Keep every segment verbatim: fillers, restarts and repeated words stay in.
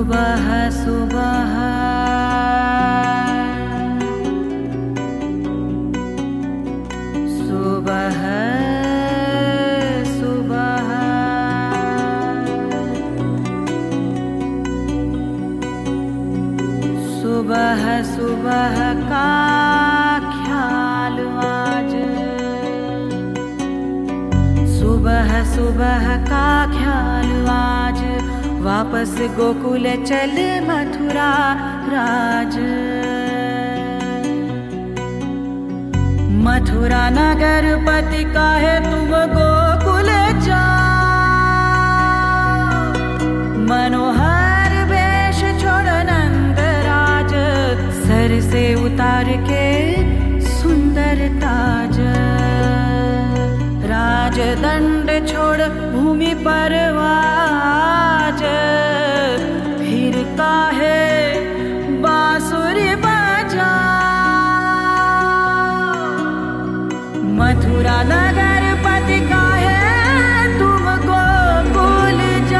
सुबह सुबह सुबह सुबह सुबह सुबह का ख्याल आज, सुबह सुबह का ख्याल आज, वापस गोकुल चल मथुरा राज। मथुरा नगर पति काहे तुम गोकुल जाओ, मनोहर वेश छोड़ नंद राज, सर से उतार के सुंदर ताज। राजदंड छोड़ भूमि पर आज, फिर काहे बांसुरी बजा। मथुरा नगर पति काहे तुम गोकुल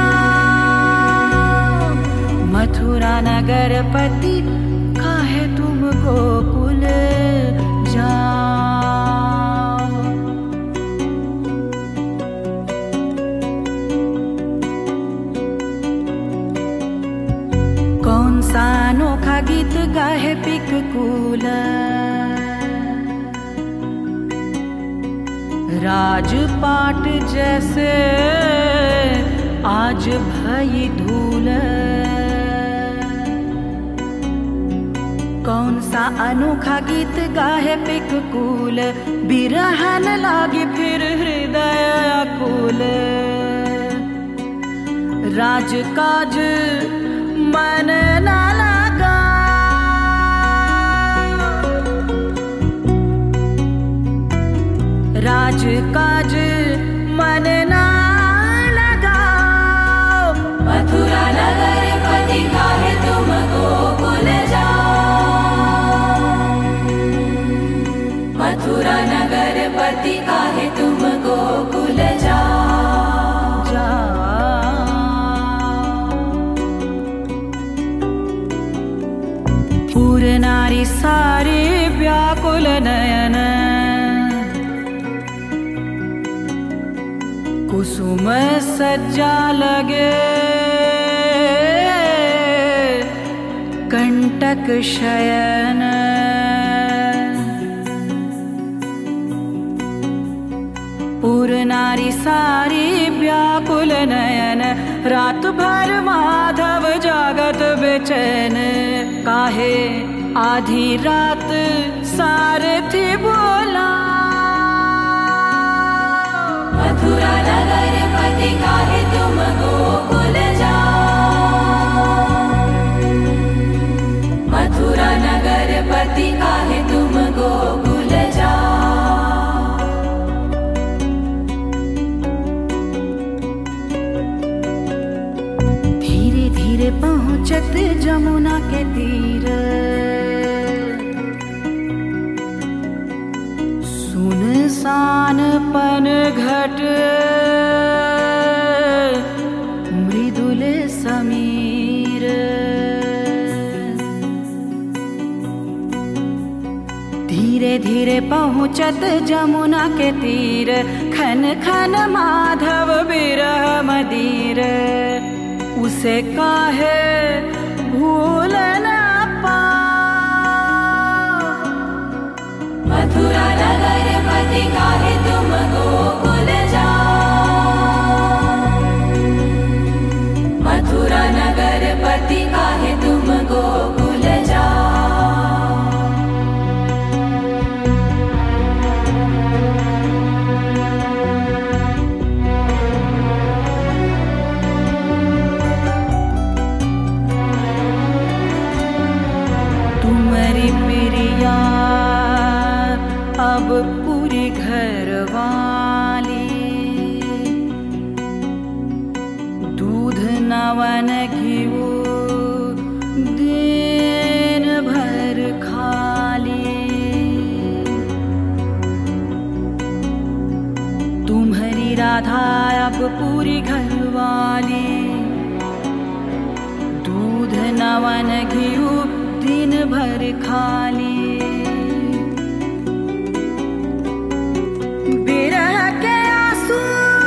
जाओ, मथुरा नगर पति काहे तुम गोकुल जाओ। कौन सा अनोखा गीत गाहे पिककूल, राजपाट जैसे आज भई धूल। कौन सा अनोखा गीत गाहे पिककूल, बिरहन लागी फिर हृदय आकुल। राजकाज मन ना लगा, राजकाज मन ना लगा। मथुरा नगर पति काहे तुम गोकुल जाओ, मथुरा नगर पति काहे तुम गोकुल जाओ। पूर नारी सारी व्याकुल नयन, कुसुम सज्जा लगे कंटक शयन। पूर नारी सारी व्याकुल नयन, रात भर माधव जागत बेचैन। काहे आधी रात सारथी बोला, मथुरा नगर पति काहे तुम गोकुल जाओ, मथुरा नगर पति काहे तुम गोकुल जाओ। धीरे धीरे पहुँचत जमुना के तीर, सुनसान पन घट मृदुल समीर। धीरे धीरे पहुँचत जमुना के तीर, खन खन माधव बिरह मदीर। उसे काहे भूल न पाओ, मथुरा नगर पति काहे तुम गोकुल जाओ, मथुरा नगर पति काहे तुम गोकुल जाओ। तुम्हारी प्रिया अब पूरी घर वाली, दूध नवन घीऊ दिन भर खाली। तुम्हारी राधा अब पूरी घर वाली, दूध नवन घिऊ दिन भर खाली। बिरह के आंसू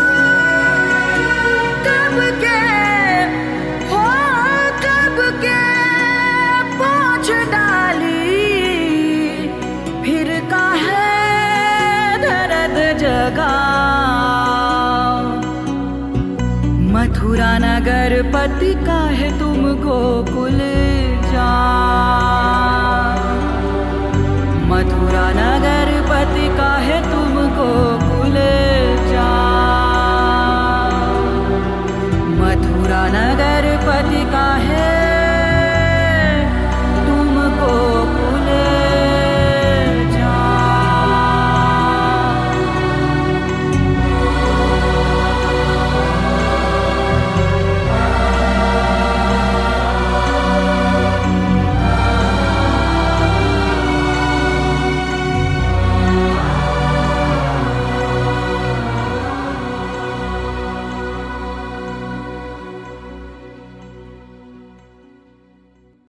कब के हो कब के पोंछ डाली, फिर काहे दर्द जगा। मथुरा नगर पति काहे तुम गोकुल जा।